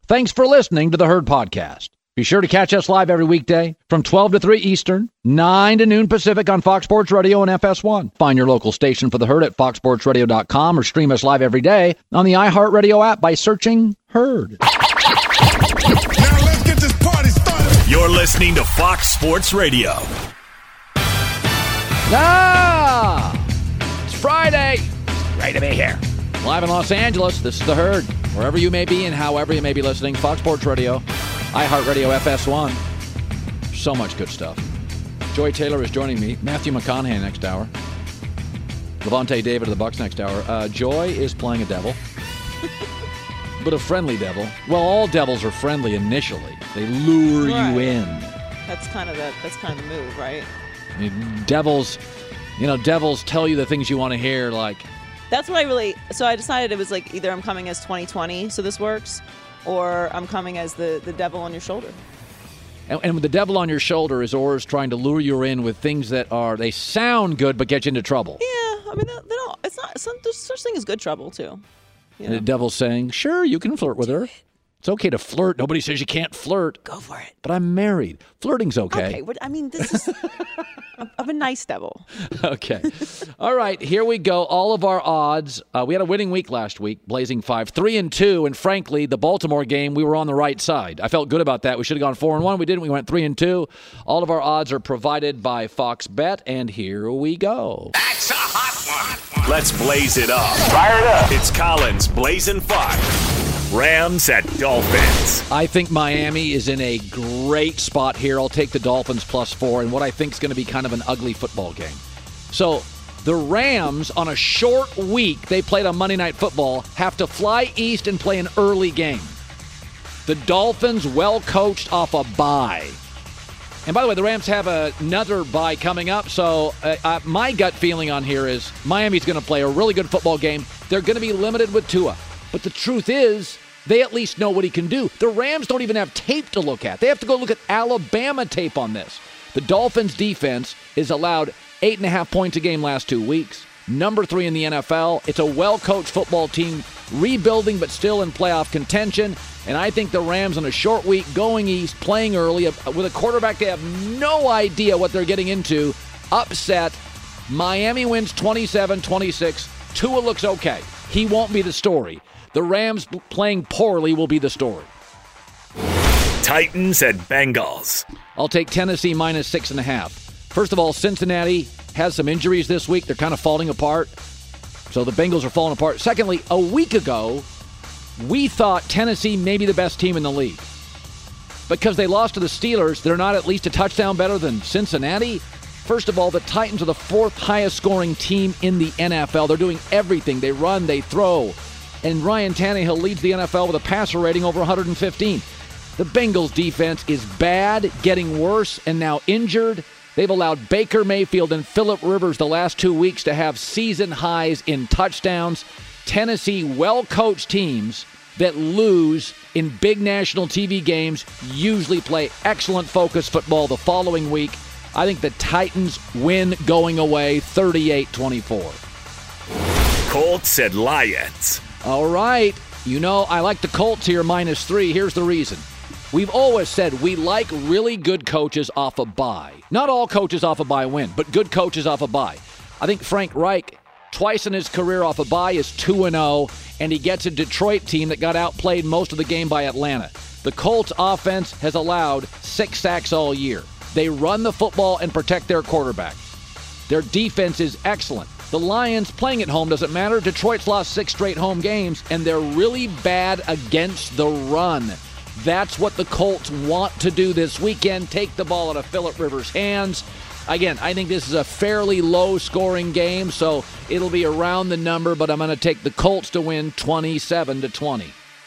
Thanks for listening to the Herd Podcast. Be sure to catch us live every weekday from 12 to 3 Eastern, 9 to noon Pacific on Fox Sports Radio and FS1. Find your local station for the Herd at foxsportsradio.com or stream us live every day on the iHeartRadio app by searching Herd. Now let's get this party started. You're listening to Fox Sports Radio. It's Friday. Great to be here. Live in Los Angeles, this is the Herd. Wherever you may be and however you may be listening, Fox Sports Radio, iHeartRadio, FS1. So much good stuff. Joy Taylor is joining me. Matthew McConaughey next hour. Levante David of the Bucks next hour. Joy is playing a devil. But a friendly devil. Well, all devils are friendly initially. They lure you in. That's kind of the move, right? I mean, devils tell you the things you want to hear, like... That's what so I decided it was like either I'm coming as 2020, so this works, or I'm coming as the devil on your shoulder. And the devil on your shoulder is always trying to lure you in with things that they sound good but get you into trouble. Yeah, I mean, it's not, there's such thing as good trouble, too. And the devil's saying, sure, you can flirt with her. It's okay to flirt. Nobody says you can't flirt. Go for it. But I'm married. Flirting's okay. Okay, I mean, this is... I'm a nice devil. Okay. All right, here we go. All of our odds. We had a winning week last week, Blazing 5, 3-2, and frankly, the Baltimore game, we were on the right side. I felt good about that. We should have gone 4-1. We didn't. We went 3-2. All of our odds are provided by Fox Bet, and here we go. That's a hot one. Let's blaze it up. Fire it up. It's Collins Blazing 5. Rams at Dolphins. I think Miami is in a great spot here. I'll take the Dolphins +4 in what I think is going to be kind of an ugly football game. So the Rams, on a short week, they played on Monday Night Football, have to fly east and play an early game. The Dolphins, well coached off a bye. And by the way, the Rams have another bye coming up, so my gut feeling on here is Miami's going to play a really good football game. They're going to be limited with Tua. But the truth is, they at least know what he can do. The Rams don't even have tape to look at. They have to go look at Alabama tape on this. The Dolphins' defense is allowed 8.5 points a game last 2 weeks. Number 3 in the NFL. It's a well-coached football team, rebuilding but still in playoff contention. And I think the Rams on a short week, going east, playing early, with a quarterback they have no idea what they're getting into, upset. Miami wins 27-26. Tua looks okay. He won't be the story. The Rams playing poorly will be the story. Titans at Bengals. I'll take Tennessee -6.5. First of all, Cincinnati has some injuries this week. They're kind of falling apart. So the Bengals are falling apart. Secondly, a week ago, we thought Tennessee may be the best team in the league. Because they lost to the Steelers, they're not at least a touchdown better than Cincinnati. First of all, the Titans are the 4th highest scoring team in the NFL. They're doing everything. They run, they throw. And Ryan Tannehill leads the NFL with a passer rating over 115. The Bengals defense is bad, getting worse, and now injured. They've allowed Baker Mayfield and Phillip Rivers the last 2 weeks to have season highs in touchdowns. Tennessee, well-coached teams that lose in big national TV games usually play excellent focused football the following week. I think the Titans win going away 38-24. Colts at Lions. All right. You know, I like the Colts here -3. Here's the reason. We've always said we like really good coaches off a bye. Not all coaches off a bye win, but good coaches off a bye. I think Frank Reich, twice in his career off a bye, is 2-0, and he gets a Detroit team that got outplayed most of the game by Atlanta. The Colts offense has allowed 6 sacks all year. They run the football and protect their quarterback. Their defense is excellent. The Lions, playing at home doesn't matter. Detroit's lost 6 straight home games, and they're really bad against the run. That's what the Colts want to do this weekend, take the ball out of Phillip Rivers' hands. Again, I think this is a fairly low-scoring game, so it'll be around the number, but I'm going to take the Colts to win 27-20.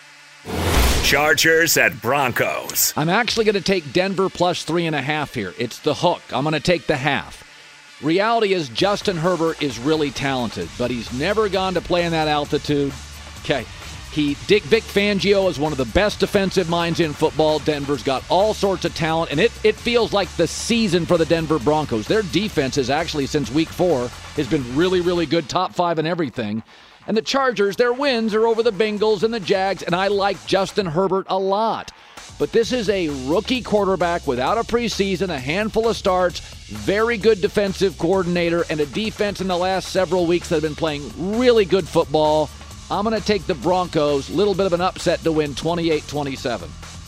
Chargers at Broncos. I'm actually going to take Denver +3.5 here. It's the hook. I'm going to take the half. Reality is Justin Herbert is really talented, but he's never gone to play in that altitude. Okay. Vic Fangio is one of the best defensive minds in football. Denver's got all sorts of talent, and it feels like the season for the Denver Broncos. Their defense is actually, since week 4, has been really, really good, top 5 in everything. And the Chargers, their wins are over the Bengals and the Jags, and I like Justin Herbert a lot. But this is a rookie quarterback without a preseason, a handful of starts, very good defensive coordinator, and a defense in the last several weeks that have been playing really good football. I'm going to take the Broncos, a little bit of an upset to win 28-27.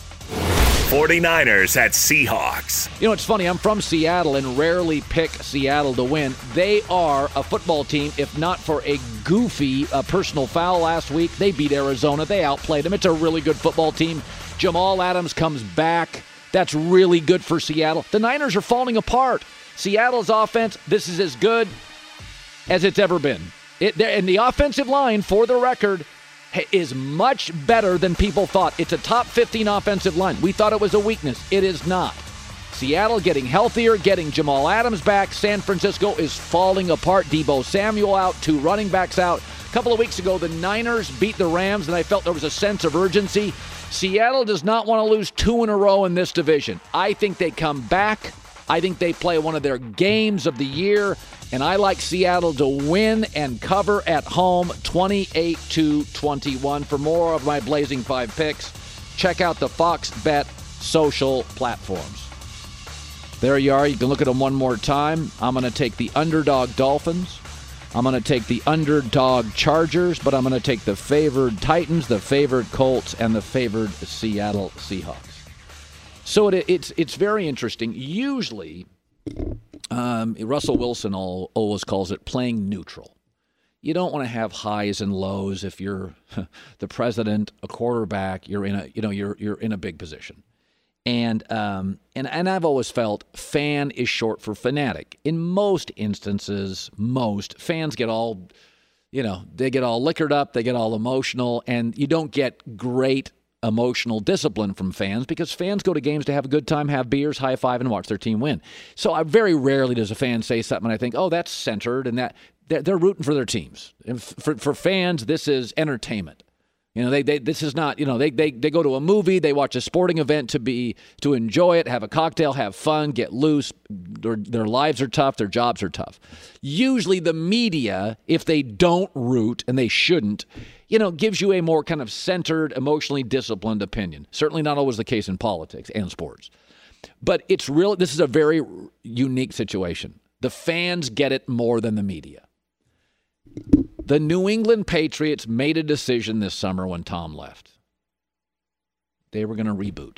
49ers at Seahawks. You know, it's funny. I'm from Seattle and rarely pick Seattle to win. They are a football team, if not for a goofy personal foul last week. They beat Arizona. They outplayed them. It's a really good football team. Jamal Adams comes back. That's really good for Seattle. The Niners are falling apart. Seattle's offense, this is as good as it's ever been. And the offensive line, for the record, is much better than people thought. It's a top 15 offensive line. We thought it was a weakness. It is not. Seattle getting healthier, getting Jamal Adams back. San Francisco is falling apart. Deebo Samuel out, 2 running backs out. A couple of weeks ago, the Niners beat the Rams, and I felt there was a sense of urgency. Seattle does not want to lose 2 in a row in this division. I think they come back. I think they play one of their games of the year, and I like Seattle to win and cover at home 28-21. For more of my Blazing 5 picks, check out the Fox Bet social platforms. There you are. You can look at them one more time. I'm going to take the underdog Dolphins. I'm going to take the underdog Chargers, but I'm going to take the favored Titans, the favored Colts, and the favored Seattle Seahawks. So it's very interesting. Usually, Russell Wilson always calls it playing neutral. You don't want to have highs and lows. If you're the president, a quarterback, you're in a big position. And I've always felt fan is short for fanatic. In most instances, fans get all, they get all liquored up, they get all emotional, and you don't get great emotional discipline from fans because fans go to games to have a good time, have beers, high five, and watch their team win. So I very rarely does a fan say something and I think, oh, that's centered, and that they're rooting for their teams. And for fans, this is entertainment. This is not, they go to a movie, they watch a sporting event to enjoy it, have a cocktail, have fun, get loose. Their lives are tough, their jobs are tough. Usually the media, if they don't root, and they shouldn't, gives you a more kind of centered, emotionally disciplined opinion. Certainly not always the case in politics and sports. But this is a very unique situation. The fans get it more than the media. The New England Patriots made a decision this summer when Tom left. They were going to reboot.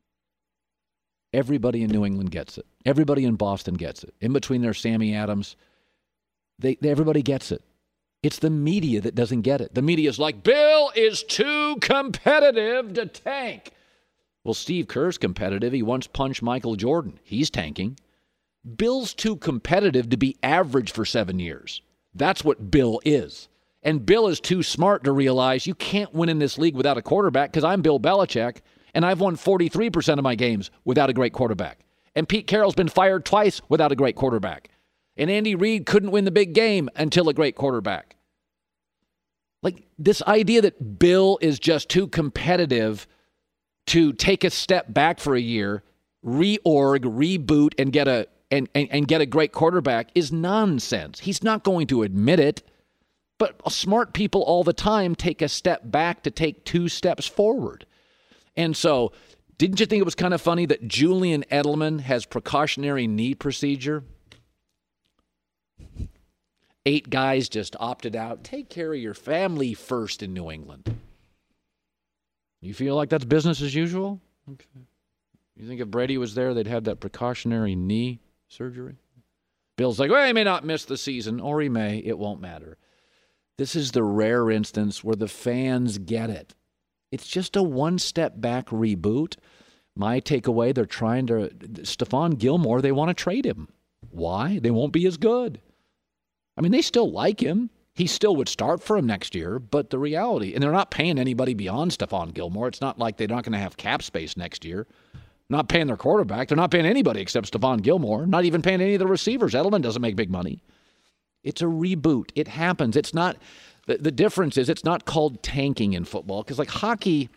Everybody in New England gets it. Everybody in Boston gets it. In between their Sammy Adams, everybody gets it. It's the media that doesn't get it. The media is like, Bill is too competitive to tank. Well, Steve Kerr's competitive. He once punched Michael Jordan. He's tanking. Bill's too competitive to be average for 7 years. That's what Bill is. And Bill is too smart to realize you can't win in this league without a quarterback because I'm Bill Belichick, and I've won 43% of my games without a great quarterback. And Pete Carroll's been fired twice without a great quarterback. And Andy Reid couldn't win the big game until a great quarterback. Like this idea that Bill is just too competitive to take a step back for a year, reorg, reboot, and get a great quarterback is nonsense. He's not going to admit it, but smart people all the time take a step back to take 2 steps forward. And so, didn't you think it was kind of funny that Julian Edelman has precautionary knee procedure? 8 guys just opted out. Take care of your family first in New England. You feel like that's business as usual? Okay. You think if Brady was there, they'd have that precautionary knee surgery? Bill's like, well, he may not miss the season, or he may. It won't matter. This is the rare instance where the fans get it. It's just a one-step-back reboot. My takeaway, they're trying to... Stephon Gilmore, they want to trade him. Why? They won't be as good. I mean, they still like him. He still would start for him next year, but the reality... And they're not paying anybody beyond Stephon Gilmore. It's not like they're not going to have cap space next year. Not paying their quarterback. They're not paying anybody except Stephon Gilmore. Not even paying any of the receivers. Edelman doesn't make big money. It's a reboot. It happens. It's not... The difference is it's not called tanking in football because, like, hockey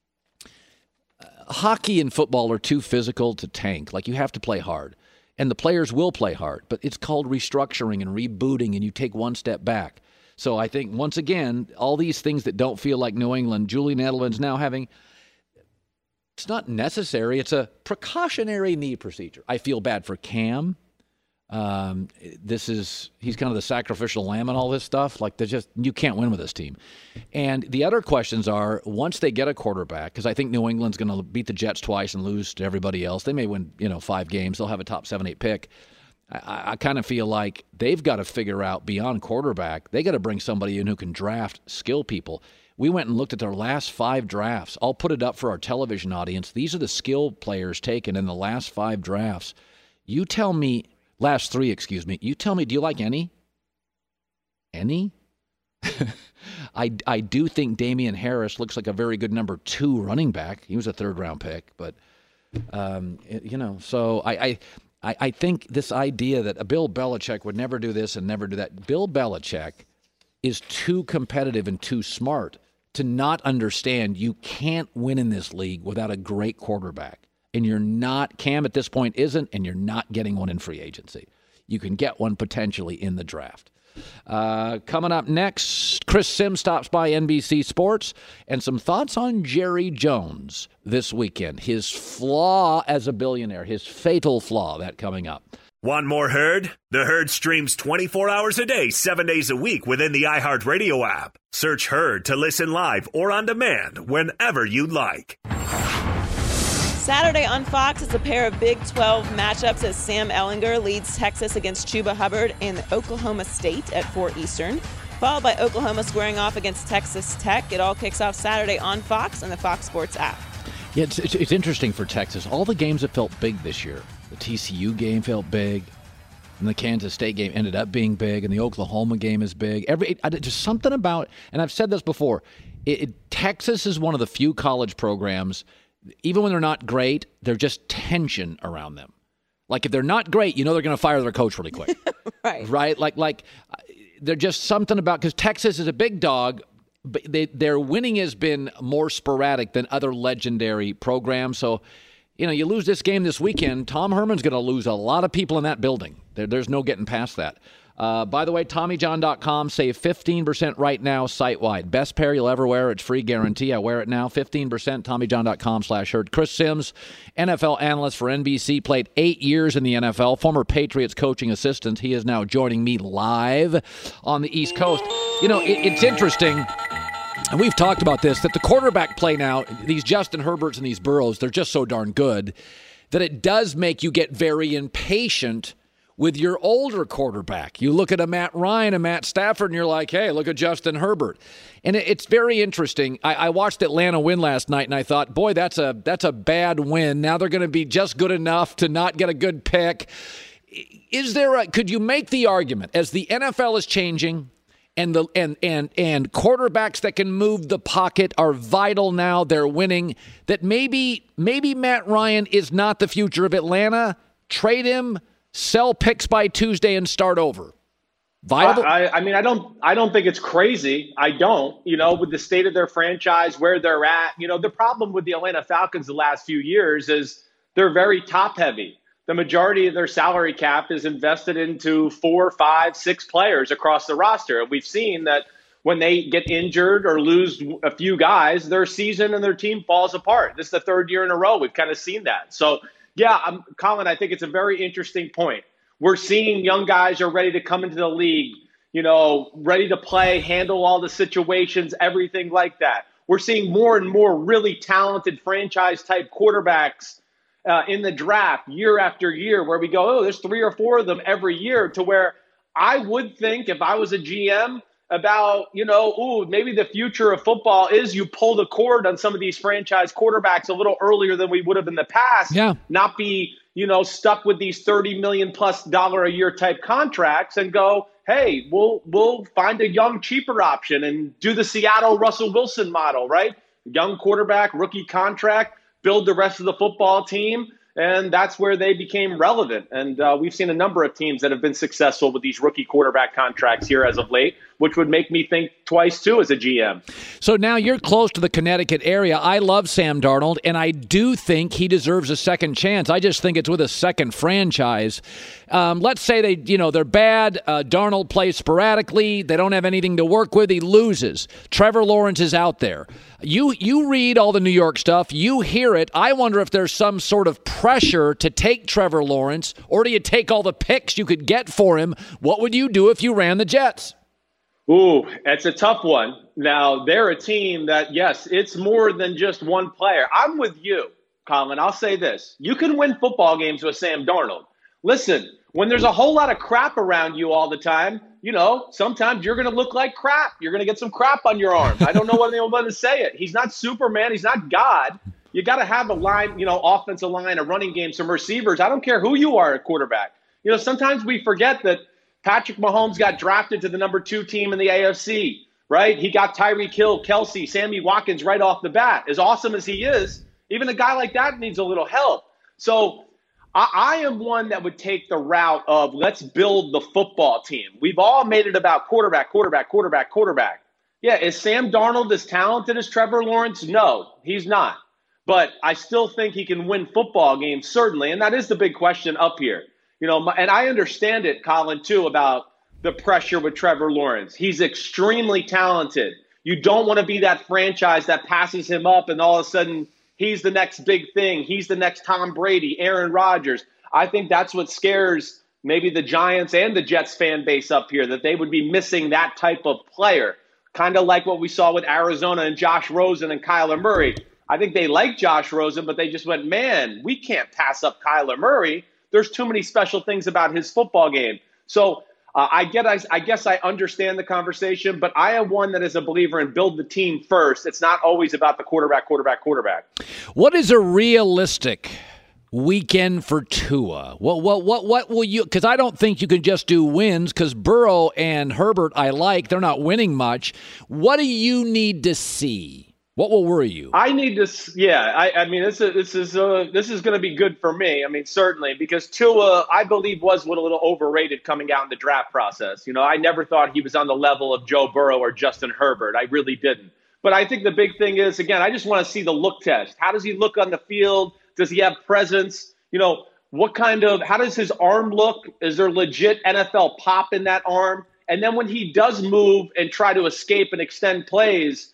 and football are too physical to tank. Like, you have to play hard. And the players will play hard. But it's called restructuring and rebooting, and you take one step back. So I think, once again, all these things that don't feel like New England, Julian Edelman's now having, it's not necessary. It's a precautionary knee procedure. I feel bad for Cam. He's kind of the sacrificial lamb and all this stuff. Like, you can't win with this team. And the other questions are, once they get a quarterback, because I think New England's going to beat the Jets twice and lose to everybody else. They may win, 5 games. They'll have a top 7, 8 pick. I kind of feel like they've got to figure out beyond quarterback. They got to bring somebody in who can draft skill people. We went and looked at their last 5 drafts. I'll put it up for our television audience. These are the skill players taken in the last 5 drafts. You tell me. Last 3, excuse me. You tell me, do you like any? Any? I do think Damian Harris looks like a very good number 2 running back. He was a 3rd-round pick. But, so I think this idea that Bill Belichick would never do this and never do that. Bill Belichick is too competitive and too smart to not understand you can't win in this league without a great quarterback. And you're not, Cam at this point isn't, and you're not getting one in free agency. You can get one potentially in the draft. Coming up next, Chris Sims stops by NBC Sports and some thoughts on Jerry Jones this weekend. His flaw as a billionaire, his fatal flaw, that coming up. Want more Herd? The Herd streams 24 hours a day, 7 days a week within the iHeartRadio app. Search Herd to listen live or on demand whenever you'd like. Saturday on Fox is a pair of Big 12 matchups as Sam Ehlinger leads Texas against Chuba Hubbard in Oklahoma State at 4 Eastern, followed by Oklahoma squaring off against Texas Tech. It all kicks off Saturday on Fox and the Fox Sports app. Yeah, it's interesting for Texas. All the games that felt big this year. The TCU game felt big, and the Kansas State game ended up being big, and the Oklahoma game is big. Just something about, and I've said this before, Texas is one of the few college programs. Even when they're not great, there's just tension around them. Like, if they're not great, they're going to fire their coach really quick. Right? Like they're just something about, because Texas is a big dog, but their winning has been more sporadic than other legendary programs. So, you lose this game this weekend, Tom Herman's going to lose a lot of people in that building. There's no getting past that. By the way, TommyJohn.com, save 15% right now site-wide. Best pair you'll ever wear. It's free guarantee. I wear it now. 15%, TommyJohn.com/Herd. Chris Sims, NFL analyst for NBC, played 8 years in the NFL, former Patriots coaching assistant. He is now joining me live on the East Coast. It's interesting, and we've talked about this, that the quarterback play now, these Justin Herberts and these Burrows, they're just so darn good that it does make you get very impatient with your older quarterback. You look at a Matt Ryan and Matt Stafford, and you're like, hey, look at Justin Herbert. And it's very interesting. I watched Atlanta win last night, and I thought, boy, that's a bad win. Now they're going to be just good enough to not get a good pick. Could you make the argument, as the NFL is changing, and quarterbacks that can move the pocket are vital now, they're winning, that maybe Matt Ryan is not the future of Atlanta? Trade him, sell picks by Tuesday, and start over. Viable? I don't think it's crazy. I don't, with the state of their franchise, where they're at. The problem with the Atlanta Falcons the last few years is they're very top heavy. The majority of their salary cap is invested into 4, 5, 6 players across the roster. And we've seen that when they get injured or lose a few guys, their season and their team falls apart. This is the 3rd year in a row we've kind of seen that. So, yeah, Colin, I think it's a very interesting point. We're seeing young guys are ready to come into the league, ready to play, handle all the situations, everything like that. We're seeing more and more really talented franchise-type quarterbacks in the draft year after year, where we go, there's 3 or 4 of them every year, to where I would think, if I was a GM, about, maybe the future of football is you pull the cord on some of these franchise quarterbacks a little earlier than we would have in the past. Yeah. Not be, stuck with these $30 million+ a year type contracts and go, hey, we'll find a young, cheaper option and do the Seattle Russell Wilson model, right? Young quarterback, rookie contract, build the rest of the football team. And that's where they became relevant. And we've seen a number of teams that have been successful with these rookie quarterback contracts here as of late. which would make me think twice, too, as a GM. So now you're close to the Connecticut area. I love Sam Darnold, and I do think he deserves a second chance. I just think it's with a second franchise. Let's say they're bad. Darnold plays sporadically. They don't have anything to work with. He loses. Trevor Lawrence is out there. You read all the New York stuff. You hear it. I wonder if there's some sort of pressure to take Trevor Lawrence, or do you take all the picks you could get for him? What would you do if you ran the Jets? Ooh, it's a tough one. Now, they're a team that, yes, it's more than just one player. I'm with you, Colin. I'll say this. You can win football games with Sam Darnold. Listen, when there's a whole lot of crap around you all the time, sometimes you're going to look like crap. You're going to get some crap on your arm. I don't know whether they'll to say it. He's not Superman. He's not God. You got to have a line, offensive line, a running game, some receivers. I don't care who you are at quarterback. Sometimes we forget that Patrick Mahomes got drafted to the number 2 team in the AFC, right? He got Tyreek Hill, Kelsey, Sammy Watkins right off the bat. As awesome as he is, even a guy like that needs a little help. So I am one that would take the route of let's build the football team. We've all made it about quarterback. Yeah, is Sam Darnold as talented as Trevor Lawrence? No, he's not. But I still think he can win football games, certainly. And that is the big question up here. And I understand it, Colin, too, about the pressure with Trevor Lawrence. He's extremely talented. You don't want to be that franchise that passes him up and all of a sudden he's the next big thing. He's the next Tom Brady, Aaron Rodgers. I think that's what scares maybe the Giants and the Jets fan base up here, that they would be missing that type of player, kind of like what we saw with Arizona and Josh Rosen and Kyler Murray. I think they like Josh Rosen, but they just went, man, we can't pass up Kyler Murray. There's too many special things about his football game. So I guess I understand the conversation, but I am one that is a believer in build the team first. It's not always about the quarterback. What is a realistic weekend for Tua? What will you – because I don't think you can just do wins, because Burrow and Herbert they're not winning much. What do you need to see? What will worry you? I need to, this is going to be good for me. I mean, certainly, because Tua, I believe, was a little overrated coming out in the draft process. I never thought he was on the level of Joe Burrow or Justin Herbert. I really didn't. But I think the big thing is, again, I just want to see the look test. How does he look on the field? Does he have presence? How does his arm look? Is there legit NFL pop in that arm? And then when he does move and try to escape and extend plays,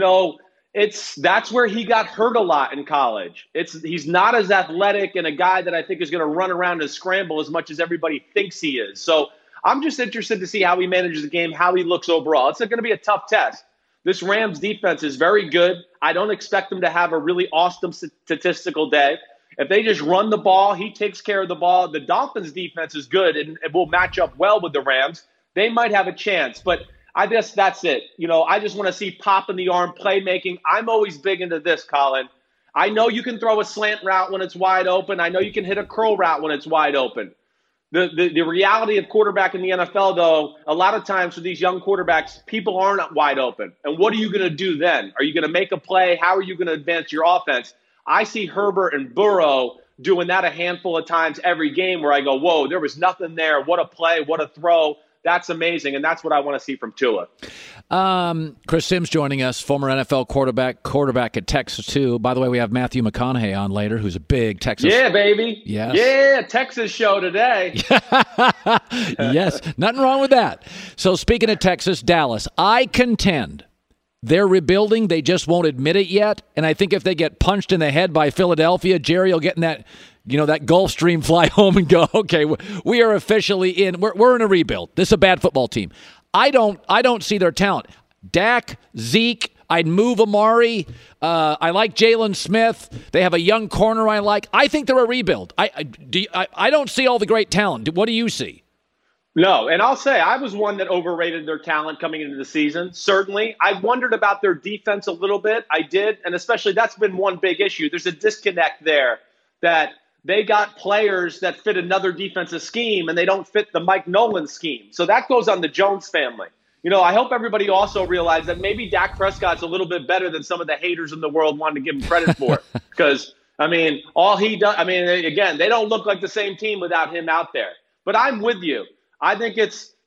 that's where he got hurt a lot in college. He's not as athletic and a guy that I think is going to run around and scramble as much as everybody thinks he is. So I'm just interested to see how he manages the game, how he looks overall. It's going to be a tough test. This Rams defense is very good. I don't expect them to have a really awesome statistical day. If they just run the ball, he takes care of the ball. The Dolphins defense is good and it will match up well with the Rams. They might have a chance, but I guess that's it. I just want to see pop in the arm, playmaking. I'm always big into this, Colin. I know you can throw a slant route when it's wide open. I know you can hit a curl route when it's wide open. The reality of quarterback in the NFL, though, a lot of times for these young quarterbacks, people aren't wide open. And what are you going to do then? Are you going to make a play? How are you going to advance your offense? I see Herbert and Burrow doing that a handful of times every game where I go, whoa, there was nothing there. What a play, what a throw. That's amazing, and that's what I want to see from Tua. Chris Sims joining us, former NFL quarterback at Texas, too. By the way, we have Matthew McConaughey on later, who's a big Texas. Yeah, baby. Yes. Yeah, Texas show today. Yes, nothing wrong with that. So speaking of Texas, Dallas, I contend they're rebuilding. They just won't admit it yet, and I think if they get punched in the head by Philadelphia, Jerry will get in that Gulfstream fly home and go, okay, we are officially in. We're in a rebuild. This is a bad football team. I don't see their talent. Dak, Zeke, I'd move Amari. I like Jalen Smith. They have a young corner I like. I think they're a rebuild. I don't see all the great talent. What do you see? No, and I'll say I was one that overrated their talent coming into the season. Certainly. I wondered about their defense a little bit. I did, and especially that's been one big issue. There's a disconnect there that they got players that fit another defensive scheme, and they don't fit the Mike Nolan scheme. So that goes on the Jones family. I hope everybody also realized that maybe Dak Prescott's a little bit better than some of the haters in the world wanted to give him credit for. Because, all he does, again, they don't look like the same team without him out there. But I'm with you. I think it's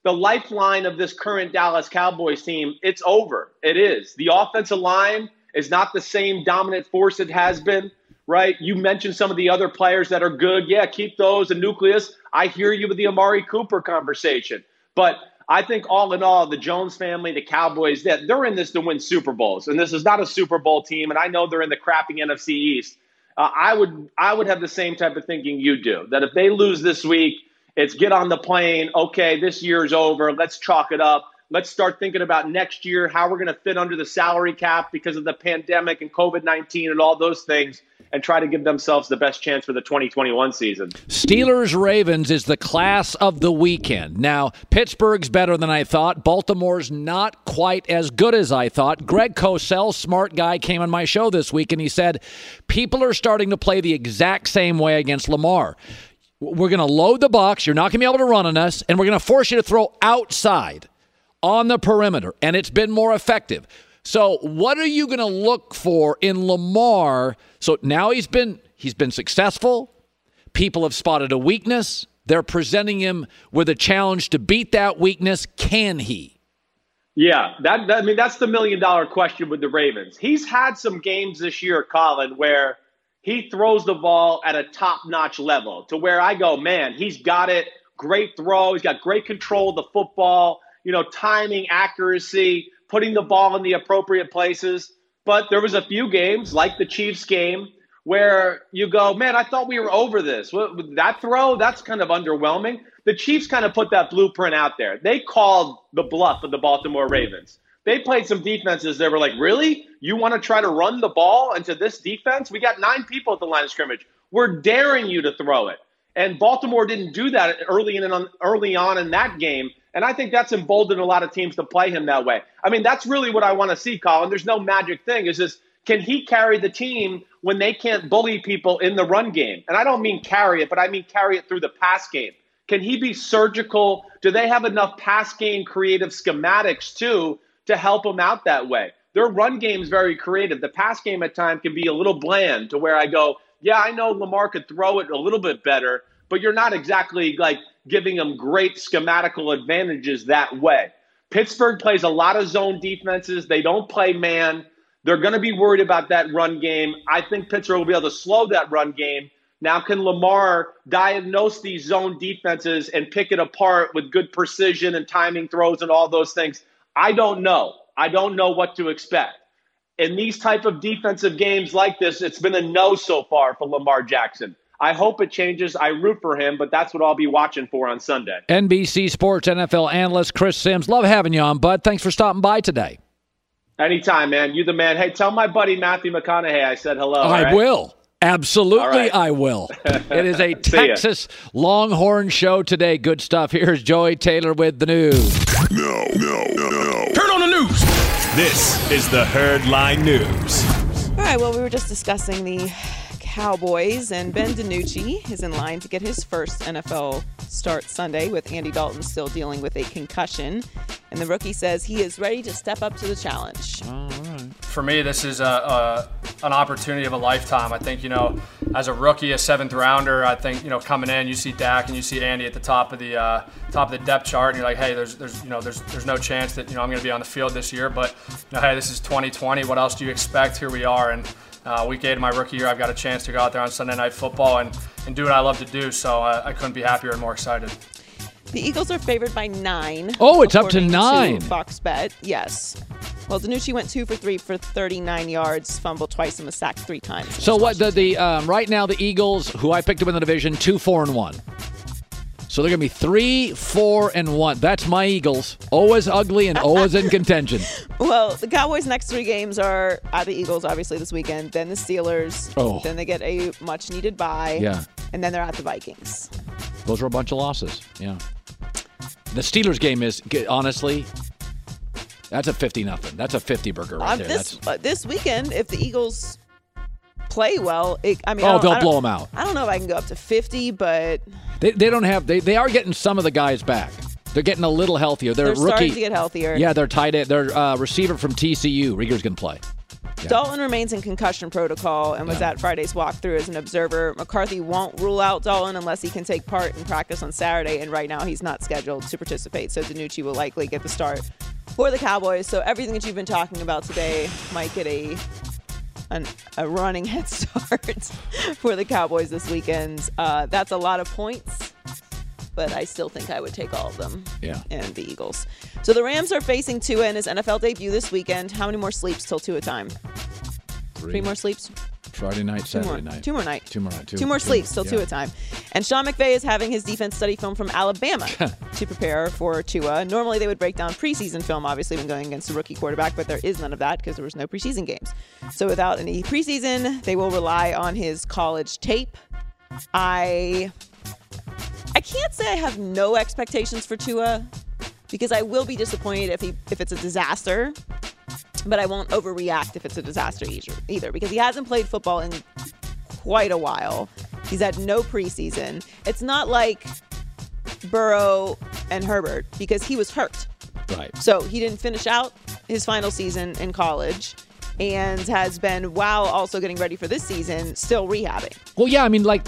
the lifeline of this current Dallas Cowboys team, it's over. It is. The offensive line is not the same dominant force it has been, right? You mentioned some of the other players that are good. Yeah, keep those, the nucleus. I hear you with the Amari Cooper conversation. But I think all in all, the Jones family, the Cowboys, they're in this to win Super Bowls. And this is not a Super Bowl team. And I know they're in the crappy NFC East. I would have the same type of thinking you do, that if they lose this week, it's get on the plane. Okay, this year's over. Let's chalk it up. Let's start thinking about next year, how we're going to fit under the salary cap because of the pandemic and COVID-19 and all those things, and try to give themselves the best chance for the 2021 season. Steelers-Ravens is the class of the weekend. Now, Pittsburgh's better than I thought. Baltimore's not quite as good as I thought. Greg Cosell, smart guy, came on my show this week, and he said, people are starting to play the exact same way against Lamar. We're going to load the box. You're not going to be able to run on us, and we're going to force you to throw outside on the perimeter, and it's been more effective. So what are you going to look for in Lamar? So now he's been successful. People have spotted a weakness. They're presenting him with a challenge to beat that weakness. Can he? Yeah, that's the $1 million question with the Ravens. He's had some games this year, Colin, where he throws the ball at a top-notch level to where I go, man, he's got it. Great throw. He's got great control of the football, timing, accuracy, putting the ball in the appropriate places. But there was a few games, like the Chiefs game, where you go, man, I thought we were over this. That throw, that's kind of underwhelming. The Chiefs kind of put that blueprint out there. They called the bluff of the Baltimore Ravens. They played some defenses that were like, really? You want to try to run the ball into this defense? We got 9 people at the line of scrimmage. We're daring you to throw it. And Baltimore didn't do that early on in that game. And I think that's emboldened a lot of teams to play him that way. I mean, that's really what I want to see, Colin. There's no magic thing. It's just, can he carry the team when they can't bully people in the run game? And I don't mean carry it, but I mean carry it through the pass game. Can he be surgical? Do they have enough pass game creative schematics, too, to help him out that way? Their run game is very creative. The pass game at times can be a little bland to where I go, yeah, I know Lamar could throw it a little bit better, but you're not exactly like giving them great schematical advantages that way. Pittsburgh plays a lot of zone defenses. They don't play man. They're going to be worried about that run game. I think Pittsburgh will be able to slow that run game. Now, can Lamar diagnose these zone defenses and pick it apart with good precision and timing throws and all those things? I don't know. I don't know what to expect. In these type of defensive games like this, it's been a no so far for Lamar Jackson. I hope it changes. I root for him, but that's what I'll be watching for on Sunday. NBC Sports NFL analyst Chris Sims. Love having you on, bud. Thanks for stopping by today. Anytime, man. You the man. Hey, tell my buddy Matthew McConaughey I said hello. I will. Absolutely, right. I will. It is a Texas Longhorn show today. Good stuff. Here's Joey Taylor with the news. No. Turn on the news. This is the Herd Line News. All right, well, we were just discussing the Cowboys, and Ben DiNucci is in line to get his first NFL start Sunday with Andy Dalton still dealing with a concussion. And the rookie says he is ready to step up to the challenge. All right. For me, this is an opportunity of a lifetime. I think, as a rookie, a 7th rounder, I think, coming in, you see Dak and you see Andy at the top of the depth chart, and you're like, hey, there's no chance that, I'm going to be on the field this year. But, hey, this is 2020. What else do you expect? Here we are. And week 8 of my rookie year, I've got a chance to go out there on Sunday Night Football and do what I love to do. So I couldn't be happier and more excited. The Eagles are favored by 9. Oh, it's up to 9. To Fox Bet, yes. Well, DiNucci went 2 for 3 for 39 yards, fumbled twice, and was sacked 3 times. So what? Right now the Eagles, who I picked to win the division, 2-4-1. So they're going to be 3-4-1. That's my Eagles. Always ugly and always in contention. Well, the Cowboys' next 3 games are at the Eagles, obviously, this weekend. Then the Steelers. Oh. Then they get a much-needed bye. Yeah. And then they're at the Vikings. Those are a bunch of losses. Yeah. The Steelers game is, honestly, that's a 50-0. That's a 50-burger right there. This weekend, if the Eagles play well, they'll blow them out. I don't know if I can go up to 50, but they don't have. They are getting some of the guys back. They're getting a little healthier. They're starting to get healthier. Yeah, they're tight end. Their receiver from TCU, Rieger's going to play. Yeah. Dalton remains in concussion protocol and was at Friday's walkthrough as an observer. McCarthy won't rule out Dalton unless he can take part in practice on Saturday, and right now he's not scheduled to participate, so DiNucci will likely get the start for the Cowboys. So everything that you've been talking about today might get a running head start for the Cowboys this weekend. That's a lot of points, but I still think I would take all of them. Yeah. And the Eagles. So the Rams are facing Tua in his NFL debut this weekend. How many more sleeps till Tua time? 3 more sleeps? Friday night, Saturday night. Two more nights. Two more sleeps till Tua time. And Sean McVay is having his defense study film from Alabama to prepare for Tua. Normally they would break down preseason film, obviously, when going against a rookie quarterback, but there is none of that because there was no preseason games. So without any preseason, they will rely on his college tape. I can't say I have no expectations for Tua because I will be disappointed if it's a disaster, but I won't overreact if it's a disaster either because he hasn't played football in quite a while. He's had no preseason. It's not like Burrow and Herbert because he was hurt. Right. So he didn't finish out his final season in college and has been, while also getting ready for this season, still rehabbing. Well, yeah, I mean, like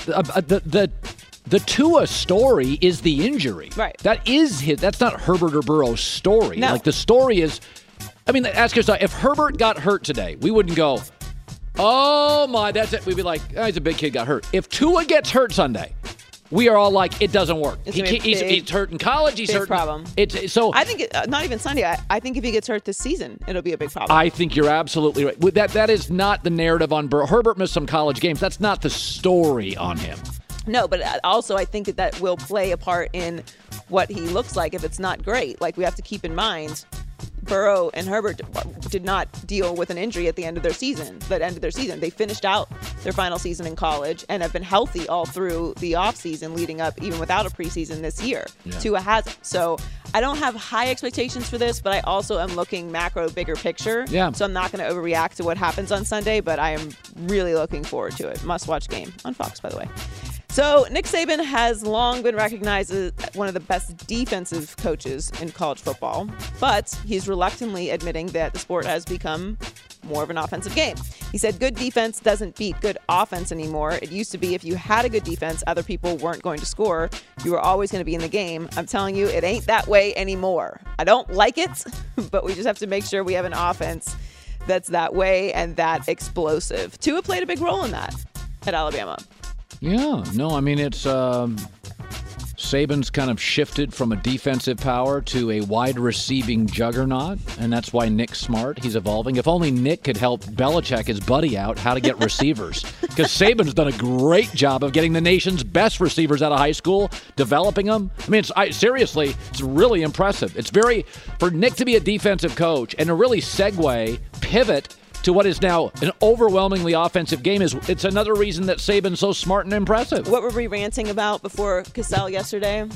the Tua story is the injury. Right. That's not Herbert or Burrow's story. No. Like the story is, I mean, ask yourself, if Herbert got hurt today, we wouldn't go, oh my, that's it. We'd be like, oh, he's a big kid, got hurt. If Tua gets hurt Sunday, we are all like, it doesn't work. He's hurt in college. He's hurt. Problem. So I think not even Sunday. I think if he gets hurt this season, it'll be a big problem. I think you're absolutely right. That is not the narrative on Burrow. Herbert missed some college games. That's not the story on him. No, but also I think that will play a part in what he looks like if it's not great. Like we have to keep in mind, Burrow and Herbert did not deal with an injury at the end of their season. They finished out their final season in college and have been healthy all through the offseason leading up, even without a preseason this year. Yeah. Tua hasn't. So I don't have high expectations for this, but I also am looking macro, bigger picture. Yeah. So I'm not going to overreact to what happens on Sunday, but I am really looking forward to it. Must-watch game on Fox, by the way. So Nick Saban has long been recognized as one of the best defensive coaches in college football, but he's reluctantly admitting that the sport has become more of an offensive game. He said good defense doesn't beat good offense anymore. It used to be if you had a good defense, other people weren't going to score. You were always going to be in the game. I'm telling you, it ain't that way anymore. I don't like it, but we just have to make sure we have an offense that's that way and that explosive. Tua played a big role in that at Alabama. Yeah, no, I mean, it's Saban's kind of shifted from a defensive power to a wide receiving juggernaut, and that's why Nick's smart. He's evolving. If only Nick could help Belichick, his buddy, out how to get receivers, because Saban's done a great job of getting the nation's best receivers out of high school, developing them. I mean, seriously, it's really impressive. It's for Nick to be a defensive coach and to really pivot to what is now an overwhelmingly offensive game it's another reason that Saban's so smart and impressive. What were we ranting about before Cassell yesterday?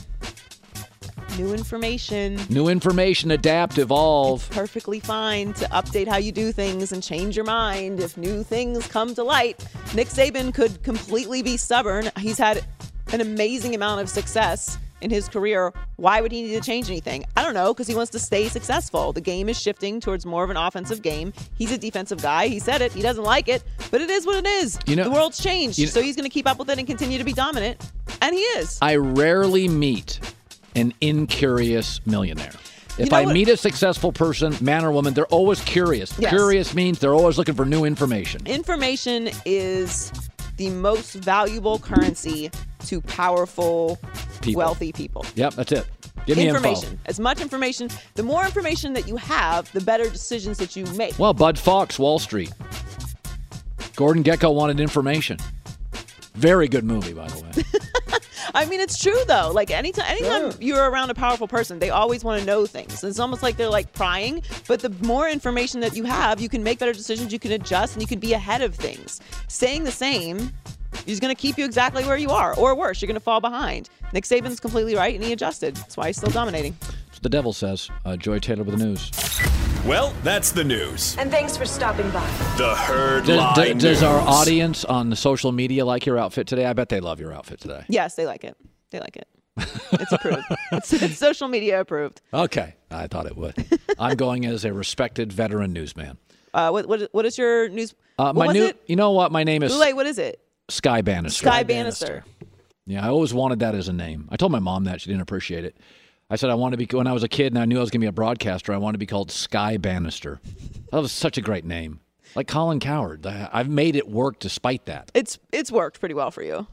New information, adapt, evolve. It's perfectly fine to update how you do things and change your mind if new things come to light. Nick Saban could completely be stubborn. He's had an amazing amount of success in his career. Why would he need to change anything? I don't know, because he wants to stay successful. The game is shifting towards more of an offensive game. He's a defensive guy. He said it. He doesn't like it, but it is what it is. The world's changed, so he's going to keep up with it and continue to be dominant, and he is. I rarely meet an incurious millionaire. If I meet a successful person, man or woman, they're always curious. Yes. Curious means they're always looking for new information. Information is the most valuable currency to powerful, wealthy people. Yep, that's it. Give me information. Info. As much information. The more information that you have, the better decisions that you make. Well, Bud Fox, Wall Street. Gordon Gekko wanted information. Very good movie, by the way. I mean, it's true, though. Like, anytime you're around a powerful person, they always want to know things. It's almost like they're, like, prying. But the more information that you have, you can make better decisions, you can adjust, and you can be ahead of things. Staying the same is going to keep you exactly where you are. Or worse, you're going to fall behind. Nick Saban's completely right, and he adjusted. That's why he's still dominating. That's what the devil says. Joy Taylor with the news. Well, that's the news. And thanks for stopping by. The Herd Line Does News. our audience on the social media like your outfit today? I bet they love your outfit today. Yes, they like it. They like it. It's approved. It's social media approved. Okay. I thought it would. I'm going as a respected veteran newsman. What is your news? You know what? My name is Boulay, what is it? Sky Bannister. Sky Bannister. Yeah, I always wanted that as a name. I told my mom that. She didn't appreciate it. I said I wanted to be, when I was a kid and I knew I was going to be a broadcaster, I wanted to be called Sky Bannister. That was such a great name. Like Colin Cowherd. I've made it work despite that. It's worked pretty well for you.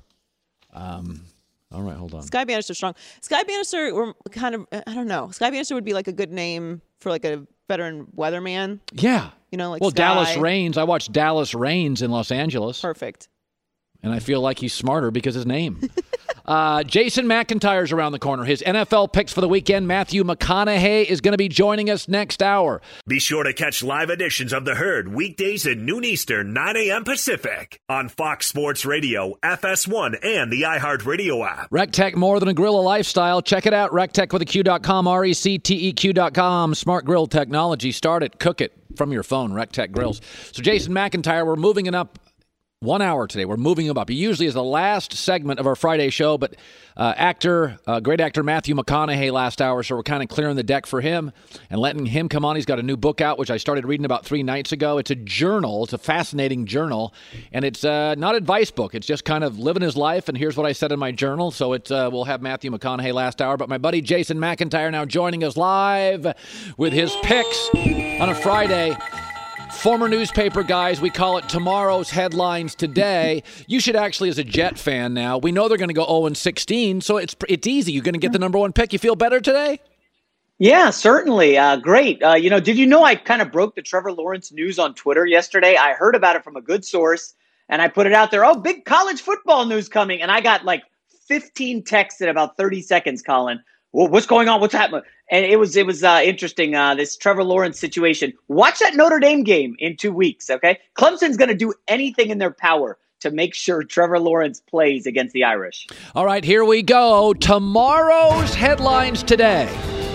All right, hold on. Sky Bannister strong. Sky Bannister, we're kind of, I don't know. Sky Bannister would be like a good name for like a veteran weatherman. Yeah. You know, like well, Sky. Dallas Raines. I watched Dallas Raines in Los Angeles. Perfect. And I feel like he's smarter because his name. Jason McIntyre's around the corner. His NFL picks for the weekend. Matthew McConaughey is going to be joining us next hour. Be sure to catch live editions of The Herd weekdays at noon Eastern, 9 a.m. Pacific on Fox Sports Radio, FS1, and the iHeartRadio app. RecTech, more than a grill, a lifestyle. Check it out, rectechwithaq.com, RecTeq.com. Smart grill technology. Start it, cook it from your phone, RecTech Grills. So Jason McIntyre, we're moving it up 1 hour today. We're moving him up. He usually is the last segment of our Friday show, but great actor Matthew McConaughey last hour, so we're kind of clearing the deck for him and letting him come on. He's got a new book out, which I started reading about 3 nights ago. It's a journal. It's a fascinating journal, and it's not advice book. It's just kind of living his life, and here's what I said in my journal. So we'll have Matthew McConaughey last hour, but my buddy Jason McIntyre now joining us live with his picks on a Friday. Former newspaper guys, we call it tomorrow's headlines today. You should actually, as a Jet fan now, we know they're going to go 0-16, so it's easy. You're going to get the number 1 pick. You feel better today? Yeah, certainly. Great. Did you know I kind of broke the Trevor Lawrence news on Twitter yesterday? I heard about it from a good source, and I put it out there. Oh, big college football news coming. And I got like 15 texts in about 30 seconds, Colin. Well, what's going on? What's happening? And it was interesting, this Trevor Lawrence situation. Watch that Notre Dame game in 2 weeks, okay? Clemson's going to do anything in their power to make sure Trevor Lawrence plays against the Irish. All right, here we go. Tomorrow's headlines today.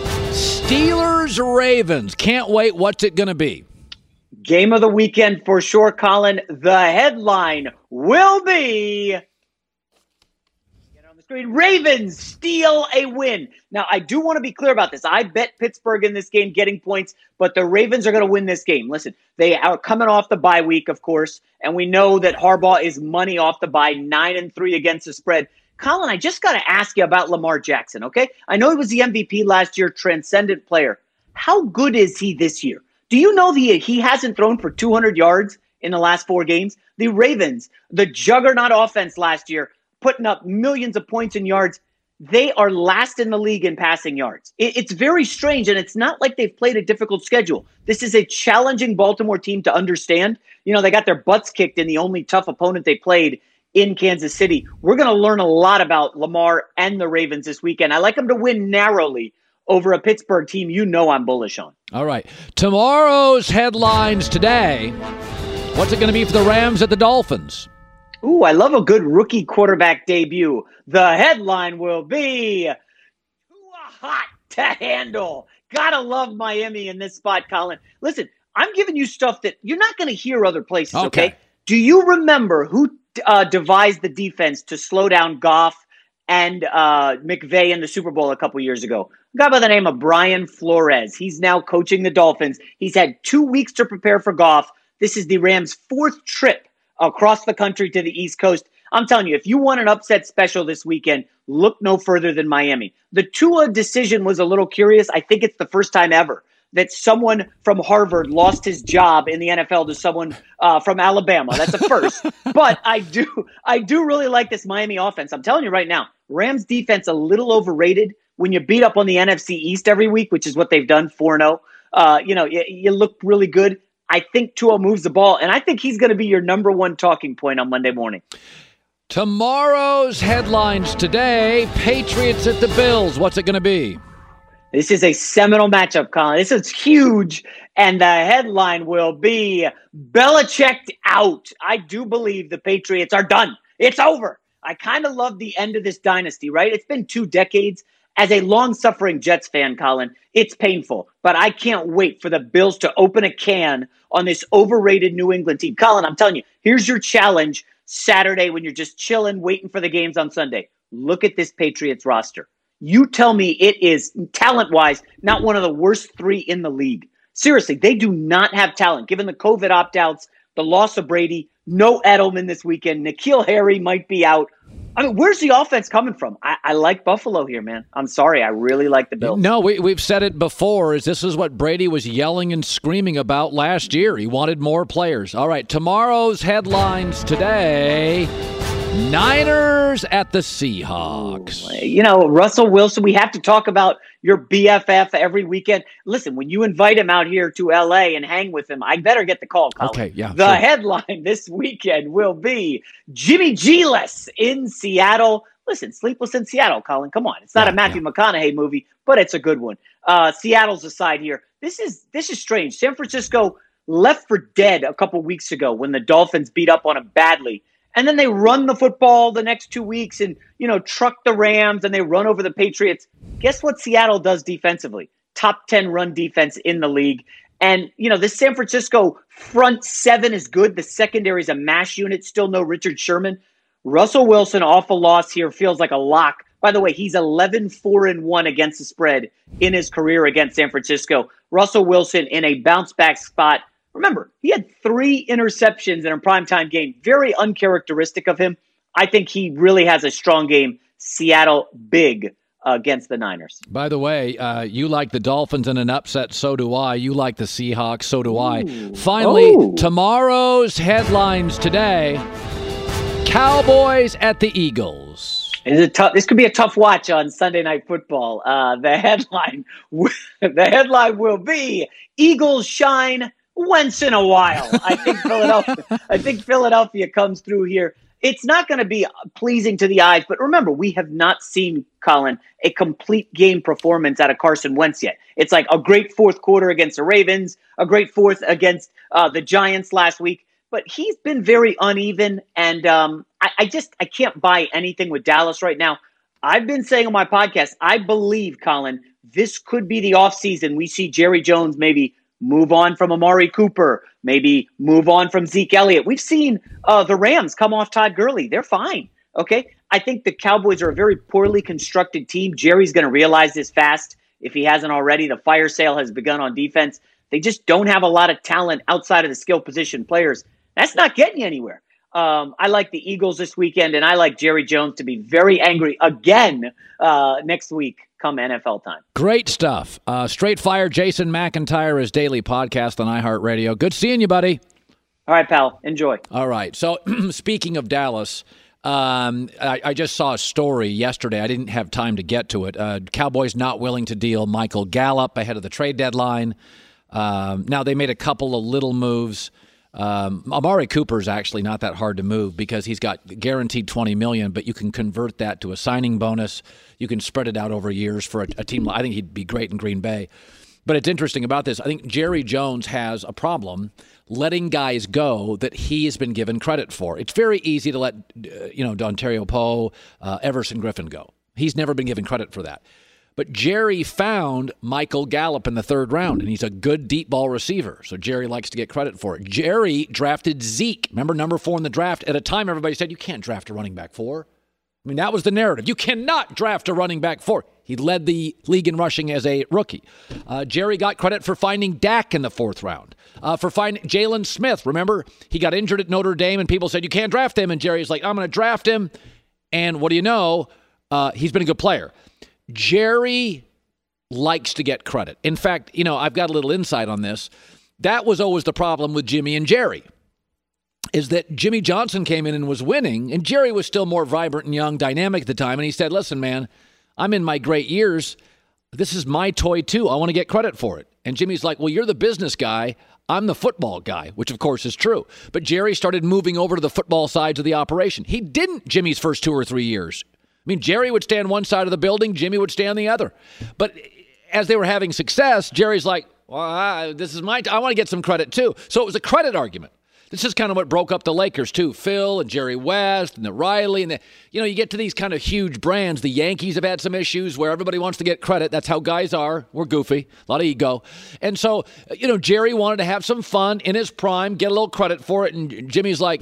Steelers-Ravens. Can't wait. What's it going to be? Game of the weekend for sure, Colin. The headline will be... Ravens steal a win. Now, I do want to be clear about this. I bet Pittsburgh in this game getting points, but the Ravens are going to win this game. Listen, they are coming off the bye week, of course, and we know that Harbaugh is money off the bye, 9-3 against the spread. Colin, I just got to ask you about Lamar Jackson, okay? I know he was the MVP last year, transcendent player. How good is he this year? Do you know he hasn't thrown for 200 yards in the last 4 games? The Ravens, the juggernaut offense last year, putting up millions of points and yards. They are last in the league in passing yards. It's very strange, and it's not like they've played a difficult schedule. This is a challenging Baltimore team to understand. You know, they got their butts kicked in the only tough opponent they played in Kansas City. We're going to learn a lot about Lamar and the Ravens this weekend. I like them to win narrowly over a Pittsburgh team you know I'm bullish on. All right. Tomorrow's headlines today. What's it going to be for the Rams at the Dolphins? Ooh, I love a good rookie quarterback debut. The headline will be too hot to handle. Gotta love Miami in this spot, Colin. Listen, I'm giving you stuff that you're not going to hear other places, okay? Do you remember who devised the defense to slow down Goff and McVay in the Super Bowl a couple years ago? A guy by the name of Brian Flores. He's now coaching the Dolphins. He's had 2 weeks to prepare for Goff. This is the Rams' 4th trip across the country to the East Coast. I'm telling you, if you want an upset special this weekend, look no further than Miami. The Tua decision was a little curious. I think it's the first time ever that someone from Harvard lost his job in the NFL to someone from Alabama. That's a first. But I do really like this Miami offense. I'm telling you right now, Rams defense a little overrated. When you beat up on the NFC East every week, which is what they've done, 4-0, you look really good. I think Tua moves the ball, and I think he's going to be your number 1 talking point on Monday morning. Tomorrow's headlines today, Patriots at the Bills. What's it going to be? This is a seminal matchup, Colin. This is huge, and the headline will be Belichick out. I do believe the Patriots are done. It's over. I kind of love the end of this dynasty, right? It's been 2 decades. As a long-suffering Jets fan, Colin, it's painful, but I can't wait for the Bills to open a can on this overrated New England team. Colin, I'm telling you, here's your challenge Saturday when you're just chilling, waiting for the games on Sunday. Look at this Patriots roster. You tell me it is, talent-wise, not one of the worst 3 in the league. Seriously, they do not have talent. Given the COVID opt-outs, the loss of Brady, no Edelman this weekend, N'Keal Harry might be out. I mean, where's the offense coming from? I like Buffalo here, man. I'm sorry. I really like the Bills. No, we've said it before. This is what Brady was yelling and screaming about last year. He wanted more players. All right, tomorrow's headlines today. Niners at the Seahawks. You know, Russell Wilson, we have to talk about your BFF every weekend. Listen, when you invite him out here to L.A. and hang with him, I better get the call, Colin. Okay, yeah. The headline this weekend will be Jimmy G-less in Seattle. Listen, Sleepless in Seattle, Colin. Come on. It's not a Matthew McConaughey movie, but it's a good one. Seattle's aside here. This is strange. San Francisco left for dead a couple weeks ago when the Dolphins beat up on them badly. And then they run the football the next 2 weeks and, truck the Rams and they run over the Patriots. Guess what Seattle does defensively? Top 10 run defense in the league. And, this San Francisco front seven is good. The secondary is a mash unit. Still no Richard Sherman. Russell Wilson off a loss here feels like a lock. By the way, he's 11-4-1 against the spread in his career against San Francisco. Russell Wilson in a bounce-back spot. Remember, he had 3 interceptions in a primetime game. Very uncharacteristic of him. I think he really has a strong game. Seattle big against the Niners. By the way, you like the Dolphins in an upset, so do I. You like the Seahawks, so do I. Finally, tomorrow's headlines today. Cowboys at the Eagles. This could be a tough watch on Sunday Night Football. The headline will be Eagles shine once in a while. I think Philadelphia comes through here. It's not going to be pleasing to the eyes, but remember, we have not seen, Colin, a complete game performance out of Carson Wentz yet. It's like a great fourth quarter against the Ravens, a great fourth against the Giants last week, but he's been very uneven, and I can't buy anything with Dallas right now. I've been saying on my podcast, I believe, Colin, this could be the offseason. We see Jerry Jones maybe move on from Amari Cooper, maybe move on from Zeke Elliott. We've seen the Rams come off Todd Gurley. They're fine, okay? I think the Cowboys are a very poorly constructed team. Jerry's going to realize this fast if he hasn't already. The fire sale has begun on defense. They just don't have a lot of talent outside of the skill position players. That's not getting you anywhere. I like the Eagles this weekend, and I like Jerry Jones to be very angry again next week come NFL time. Great stuff. Straight Fire Jason McIntyre, his daily podcast on iHeartRadio. Good seeing you, buddy. All right, pal. Enjoy. All right. So speaking of Dallas, I just saw a story yesterday. I didn't have time to get to it. Cowboys not willing to deal Michael Gallup ahead of the trade deadline. Now, they made a couple of little moves. Amari Cooper is actually not that hard to move because he's got guaranteed $20 million, but you can convert that to a signing bonus. You can spread it out over years for a team. I think he'd be great in Green Bay. But it's interesting about this. I think Jerry Jones has a problem letting guys go that he has been given credit for. It's very easy to let Dontario Poe, Everson Griffin go. He's never been given credit for that. But Jerry found Michael Gallup in the third round, and he's a good deep ball receiver. So Jerry likes to get credit for it. Jerry drafted Zeke. Remember, number 4 in the draft? At a time, everybody said, you can't draft a running back 4. I mean, that was the narrative. You cannot draft a running back 4. He led the league in rushing as a rookie. Jerry got credit for finding Dak in the 4th round. For finding Jalen Smith. Remember, he got injured at Notre Dame, and people said, you can't draft him. And Jerry's like, I'm going to draft him. And what do you know? He's been a good player. Jerry likes to get credit. In fact, I've got a little insight on this. That was always the problem with Jimmy and Jerry, is that Jimmy Johnson came in and was winning, and Jerry was still more vibrant and young, dynamic at the time, and he said, listen, man, I'm in my great years. This is my toy, too. I want to get credit for it. And Jimmy's like, well, you're the business guy. I'm the football guy, which, of course, is true. But Jerry started moving over to the football sides of the operation. He didn't Jimmy's first 2 or 3 years. I mean, Jerry would stand one side of the building, Jimmy would stand the other. But as they were having success, Jerry's like, well, this is I want to get some credit too. So it was a credit argument. This is kind of what broke up the Lakers too. Phil and Jerry West and the Riley and you get to these kind of huge brands. The Yankees have had some issues where everybody wants to get credit. That's how guys are. We're goofy, a lot of ego. And so, Jerry wanted to have some fun in his prime, get a little credit for it. And Jimmy's like,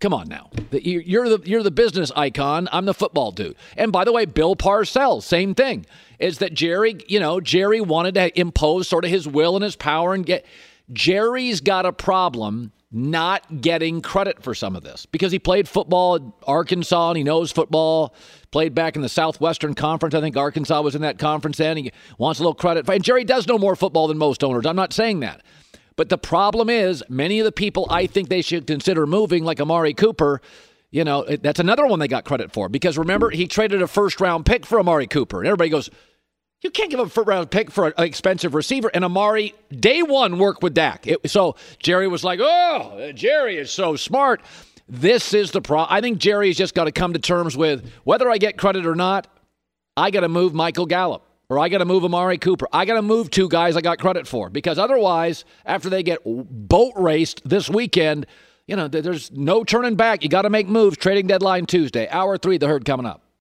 Come on now. You're the business icon. I'm the football dude. And by the way, Bill Parcells, same thing. Is that Jerry wanted to impose sort of his will and his power and Jerry's got a problem not getting credit for some of this because he played football at Arkansas and he knows football, played back in the Southwestern Conference. I think Arkansas was in that conference then. He wants a little credit. And Jerry does know more football than most owners. I'm not saying that. But the problem is many of the people I think they should consider moving, like Amari Cooper, that's another one they got credit for. Because remember, he traded a first-round pick for Amari Cooper. And everybody goes, you can't give a first-round pick for an expensive receiver. And Amari, day one, worked with Dak. So Jerry was like, oh, Jerry is so smart. This is the problem. I think Jerry's just got to come to terms with whether I get credit or not, I got to move Michael Gallup. Or I got to move Amari Cooper. I got to move two guys I got credit for. Because otherwise, after they get boat raced this weekend, there's no turning back. You got to make moves. Trading deadline Tuesday. Hour 3, The Herd coming up.